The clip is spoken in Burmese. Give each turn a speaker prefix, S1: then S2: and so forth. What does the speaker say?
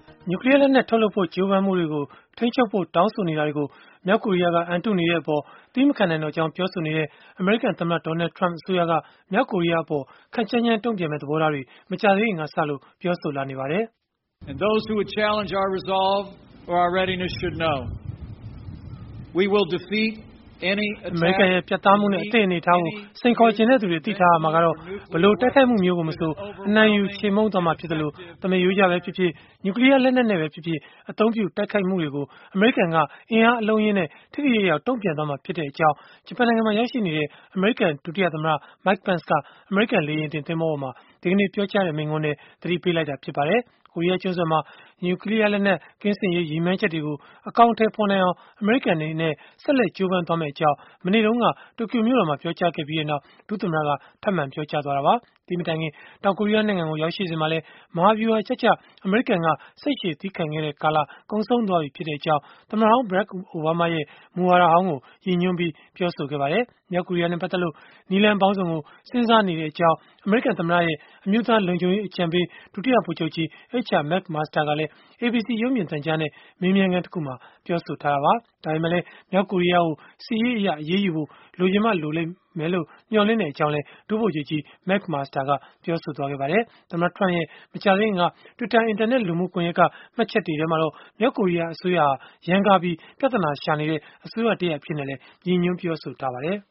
S1: နျူကလ িয়ার လက်နက်ထုတ်လုပ်ဖို့ ကြိုးပမ်းမှုတွေကို ထိန်းချုပ်ဖို့ တောင်းဆိုနေတာတွေကို မြောက်ကိုရီးယားက အံတုနေတဲ့အပေါ် သီးမခံနိုင်တော့ကြောင်း ပြောဆိုနေတဲ့ အမေရိကန်သမ္မတ Donald Trump အစိုးရက မြောက်ကိုရီးယားအပေါ် ခပ်ကြမ်းကြမ်း တုံ့ပြန်မယ့် သဘောထားတွေ မကြာသေးခင်ကစလို့ ပြောဆိုလာနေပါတယ်
S2: ။ Those who would challenge our resolve or our readiness should know we will defeat any attack.
S1: အမေရိကန်ရဲ့ ပြတ်သားမှုနဲ့ အသင့်အနေအထားကို စိန်ခေါ်ချင်တဲ့သူတွေ သိထားရမှာကတော့ ဘယ်လိုတိုက်ခိုက်မှုမျိုးကိုမဆို အနိုင်ယူချေမှုန်းသွားမှာဖြစ်သလို သမားရိုးကျပဲဖြစ်ဖြစ် နျူကလ িয়ার လက်နက်နဲ့ပဲဖြစ်ဖြစ် အသုံးပြုတိုက်ခိုက်မှုတွေကို အမေရိကန်က အင်အားအလုံးအရင်းနဲ့ ထိထိရောက်ရောက် တုံ့ပြန်သွားမှာဖြစ်ကြောင်း ဂျပန်နိုင်ငံမှာ ရောက်ရှိနေတဲ့ အမေရိကန် ဒုတိယသမ္မတ Mike Pence က အမေရိကန် လေယာဉ်တင်သင်္ဘောပေါ်မှာ ဒီကနေ့ ပြောကြားတဲ့ မိန့်ခွန်းထဲ သတိပေးလိုက်တာ ဖြစ်ပါတယ်။ ကိုရီးယားကျွန်းဆွယ်မှာ နျူကလ িয়ার လက်နက် ကင်းစင်ရေး ရည်မှန်းချက်တွေကို အကောင်အထည်ဖော်နိုင်အောင် အမေရိကန်အနေနဲ့ ဆက်လက် ကြိုးပမ်းသွားမယ့်အကြောင်း မနေ့တုန်းက တိုကျိုမြို့တော်မှာ ပြောကြားခဲ့ပြီးနောက် ဒုသမ္မတက ထပ်မံပြောကြားသွားတာပါ။ ဒီမတိုင်ခင် တောင်ကိုရီးယားနိုင်ငံကို ရောက်ရှိစဉ်မှာလည်း မဟာဗျုဟာကျကျ အမေရိကန်က စိတ်ရှည်သည်းခံခဲ့တဲ့ကာလ ကုန်ဆုံးသွားပြီဖြစ်ကြောင်း သမ္မတဟောင်း Barack Obama ရဲ့ မူဝါဒဟောင်းကို ရည်ညွှန်းပြီး ပြောဆိုခဲ့ပါတယ်။ မြောက်ကိုရီးယားနဲ့ ပတ်သက်လို့ နည်းလမ်းပေါင်းစုံကို စဉ်းစားနေကြောင်း အမေရိကန်သမ္မတရဲ့ အမျိုးသားလုံခြုံရေး အကြံပေး ဒုတိယဗိုလ်ချုပ်ကြီး H.R. McMaster ကလည်း ABC ရုပ်မြင်သံကြားနဲ့ မေးမြန်းခန်းတခုမှာ ပြောဆိုထားတာပါ။ ဒါပေမဲ့လည်း မြောက်ကိုရီးယားကို စစ်ရေးအရ အရေးယူဖို့ လိုချင်မှလိုမယ်လို့ မျှော်လင့်ကြောင်းလည်း ဒုဗိုလ်ချုပ်ကြီး McMaster ကပြောဆိုခဲ့ပါတယ်။ သမ္မတ Trump ရဲ့ မကြာသေးခင်က Twitter အင်တာနက် လူမှုကွန်ယက်က မှတ်ချက်တွေထဲမှာတော့ မြောက်ကိုရီးယား အစိုးရဟာ ရန်ကာပြီး ပြဿနာရှာနေတဲ့ အစိုးရတရပ် အဖြစ်နဲ့လည်း ရည်ညွှန်းပြောဆိုထားပါတယ်။